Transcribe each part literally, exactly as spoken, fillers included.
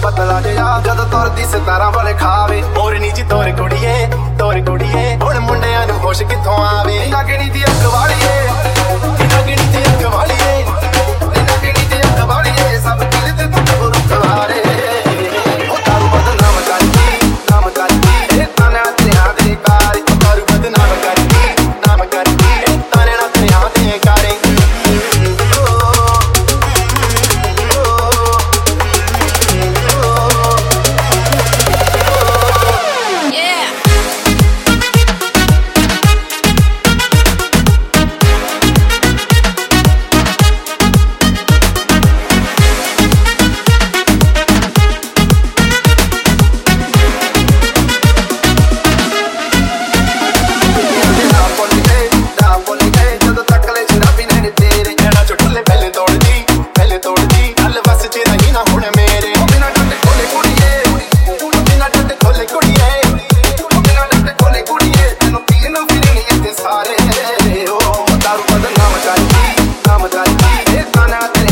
पतला जिहा जद तुरदी सितारा वाले खावे मोरनी जी तोर कुड़िए तोर कुड़िए हुण मुंडियां नूं होश कित्थों आवे नागणी दी अख वालीए नागणी दी अख वालीए नागणी दी अख वालीए सब किल ते तू रुक वारे ओ तारू बदनाम करदी नाम करदी ए ताने तेरा दे कार तारू बदनाम करदी नाम करदी ए ताने तेरा दे कारे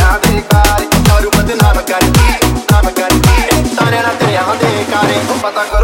पता